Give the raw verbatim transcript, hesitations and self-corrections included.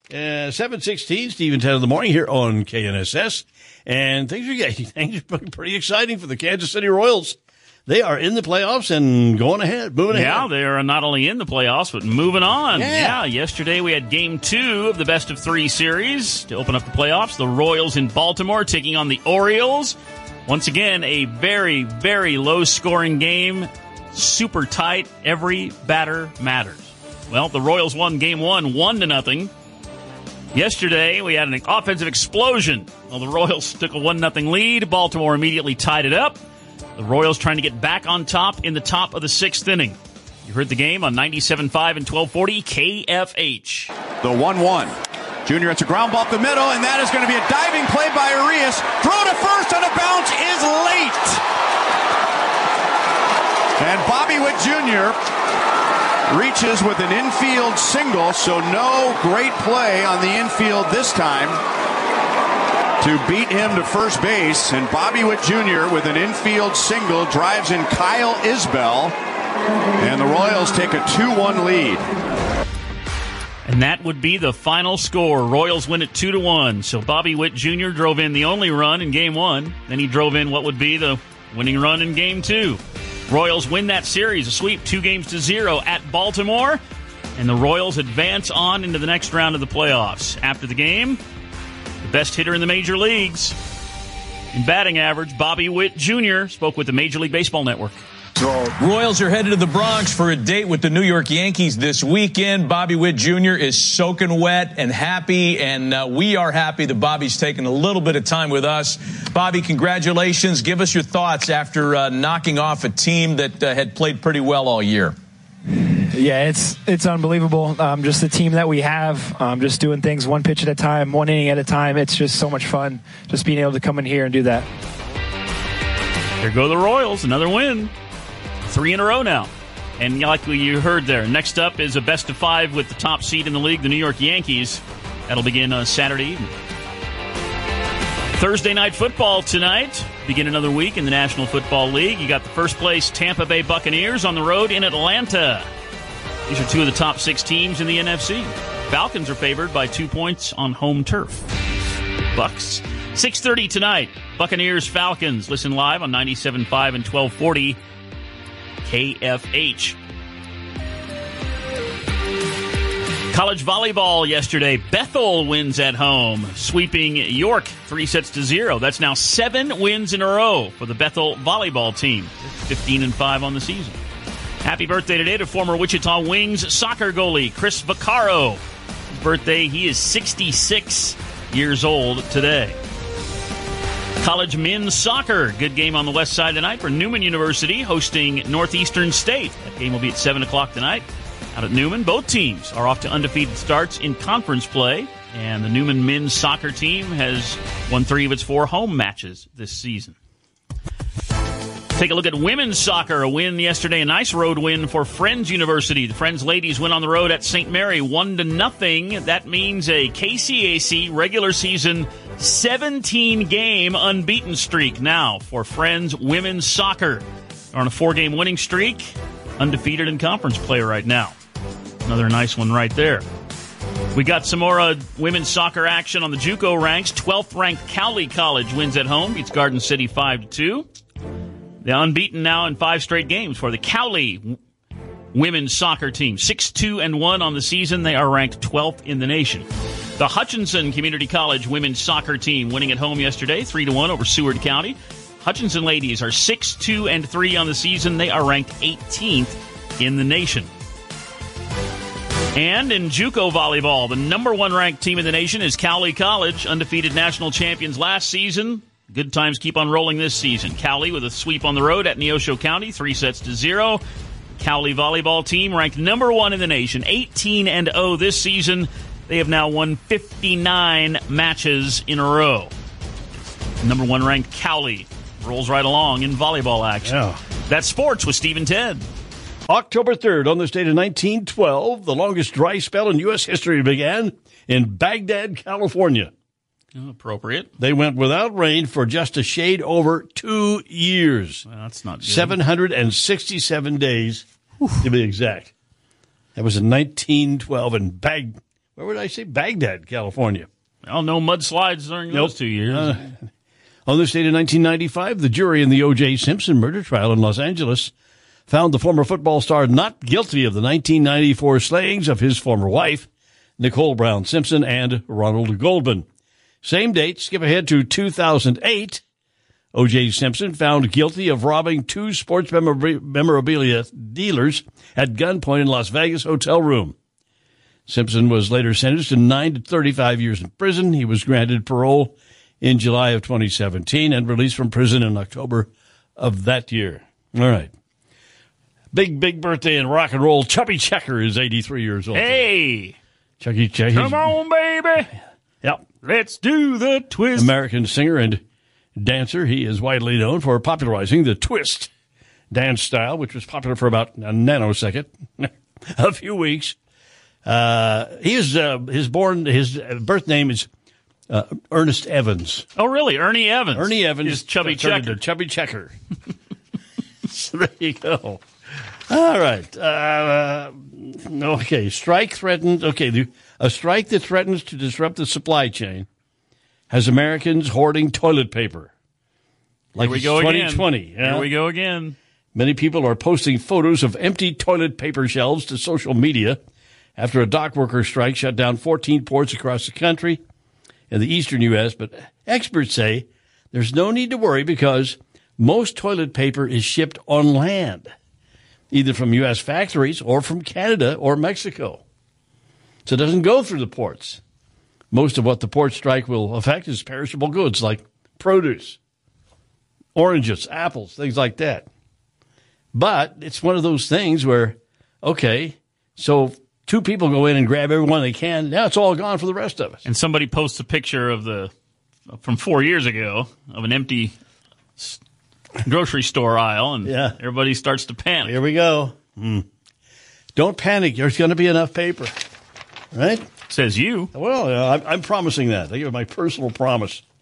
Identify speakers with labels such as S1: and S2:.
S1: Uh, seven sixteen, Steve and ten in the morning here on K N S S. And things are getting things are pretty exciting for the Kansas City Royals. They are in the playoffs and going ahead, moving ahead.
S2: Yeah, they are not only in the playoffs, but moving on.
S1: Yeah.
S2: yeah, yesterday we had game two of the best of three series to open up the playoffs. The Royals in Baltimore taking on the Orioles. Once again, a very, very low-scoring game. Super tight. Every batter matters. Well, the Royals won game one, one to nothing. Yesterday, we had an offensive explosion. Well, the Royals took a one nothing lead. Baltimore immediately tied it up. The Royals trying to get back on top in the top of the sixth inning. You heard the game on ninety-seven point five and twelve forty K F H.
S3: The one one. Junior, it's a ground ball up the middle, and that is going to be a diving play by Arias. Throw to first on a bounce is late. And Bobby Witt Junior reaches with an infield single, so no great play on the infield this time to beat him to first base. And Bobby Witt Junior with an infield single drives in Kyle Isbell, and the Royals take a two one lead.
S2: And that would be the final score. Royals win it two to one. So Bobby Witt Junior drove in the only run in game one. Then he drove in what would be the winning run in game two. Royals win that series, a sweep, two games to zero at Baltimore. And the Royals advance on into the next round of the playoffs. After the game, the best hitter in the major leagues in batting average, Bobby Witt Junior, spoke with the Major League Baseball Network.
S4: Royals are headed to the Bronx for a date with the New York Yankees this weekend. Bobby Witt Junior is soaking wet and happy, and uh, we are happy that Bobby's taking a little bit of time with us. Bobby, congratulations. Give us your thoughts after uh, knocking off a team that uh, had played pretty well all year.
S5: Yeah, it's it's unbelievable. Um, just the team that we have, um, just doing things one pitch at a time, one inning at a time. It's just so much fun just being able to come in here and do that.
S2: There go the Royals, another win. Three in a row now. And like you heard there, next up is a best of five with the top seed in the league, the New York Yankees. That'll begin uh, Saturday evening. Thursday night football tonight. Begin another week in the National Football League. You got the first place Tampa Bay Buccaneers on the road in Atlanta. These are two of the top six teams in the N F C. Falcons are favored by two points on home turf. Bucks. six thirty tonight. Buccaneers Falcons. Listen live on ninety-seven point five and twelve forty K F H. College volleyball yesterday. Bethel wins at home, sweeping York three sets to zero. That's now seven wins in a row for the Bethel volleyball team. fifteen and five on the season. Happy birthday today to former Wichita Wings soccer goalie Chris Vaccaro. His birthday, he is sixty-six years old today. College men's soccer. Good game on the west side tonight for Newman University hosting Northeastern State. That game will be at seven o'clock tonight out at Newman. Both teams are off to undefeated starts in conference play, and the Newman men's soccer team has won three of its four home matches this season. Take a look at women's soccer. A win yesterday, a nice road win for Friends University. The Friends ladies win on the road at Saint Mary, one to nothing. That means a K C A C regular season seventeen-game unbeaten streak now for Friends women's soccer. They're on a four-game winning streak, undefeated in conference play right now. Another nice one right there. We got some more uh, women's soccer action on the JUCO ranks. twelfth-ranked Cowley College wins at home, beats Garden City five to two. They're unbeaten now in five straight games for the Cowley women's soccer team. six two and one on the season. They are ranked twelfth in the nation. The Hutchinson Community College women's soccer team winning at home yesterday, three to one over Seward County. Hutchinson ladies are six two and three on the season. They are ranked eighteenth in the nation. And in JUCO volleyball, the number one ranked team in the nation is Cowley College, undefeated national champions last season. Good times keep on rolling this season. Cowley with a sweep on the road at Neosho County, three sets to zero. Cowley volleyball team ranked number one in the nation, eighteen and oh this season. They have now won fifty-nine matches in a row. Number one ranked Cowley rolls right along in volleyball action.
S1: Yeah.
S2: That's sports with Steve and Ted.
S1: October third, on this date in nineteen twelve, the longest dry spell in U S history began in Baghdad, California.
S2: Oh, appropriate.
S1: They went without rain for just a shade over two years.
S2: Well, that's not good.
S1: seven hundred sixty-seven days, Whew. To be exact. That was in nineteen twelve in Bag. where would I say? Baghdad, California.
S2: Well, no mudslides during
S1: Nope.
S2: those two years.
S1: Uh, on this date in nineteen ninety-five, the jury in the O J. Simpson murder trial in Los Angeles found the former football star not guilty of the nineteen ninety-four slayings of his former wife, Nicole Brown Simpson, and Ronald Goldman. Same date, skip ahead to two thousand eight, O J. Simpson found guilty of robbing two sports memorabilia dealers at gunpoint in Las Vegas hotel room. Simpson was later sentenced to nine to thirty-five years in prison. He was granted parole in July of twenty seventeen and released from prison in October of that year. All right. Big, big birthday in rock and roll. Chubby Checker is eighty-three years old.
S2: Hey,
S1: Chucky Checker.
S2: come on, baby.
S1: Yep.
S2: Let's do the twist.
S1: American singer and dancer. He is widely known for popularizing the twist dance style, which was popular for about a nanosecond, a few weeks. Uh, he is, uh, his born, his birth name is uh, Ernest Evans.
S2: Oh, really? Ernie Evans.
S1: Ernie Evans.
S2: Is Chubby
S1: turned
S2: Checker.
S1: into Chubby Checker. So there you go. All right. Uh, okay. Strike threatened. Okay. The, a strike that threatens to disrupt the supply chain has Americans hoarding toilet paper. Like
S2: Here we
S1: it's
S2: go
S1: twenty
S2: again.
S1: twenty. You know?
S2: Here we go again.
S1: Many people are posting photos of empty toilet paper shelves to social media after a dock worker strike shut down fourteen ports across the country in the eastern U S. But experts say there's no need to worry because most toilet paper is shipped on land, either from U S factories or from Canada or Mexico. So it doesn't go through the ports. Most of what the port strike will affect is perishable goods like produce, oranges, apples, things like that. But it's one of those things where, okay, so two people go in and grab everyone they can. Now it's all gone for the rest of us.
S2: And somebody posts a picture of the from four years ago of an empty s- grocery store aisle, and
S1: Yeah.
S2: everybody starts to panic.
S1: Here we go. Mm. Don't panic. There's going to be enough paper, right?
S2: Says you.
S1: Well, uh, I'm, I'm promising that. I give it my personal promise.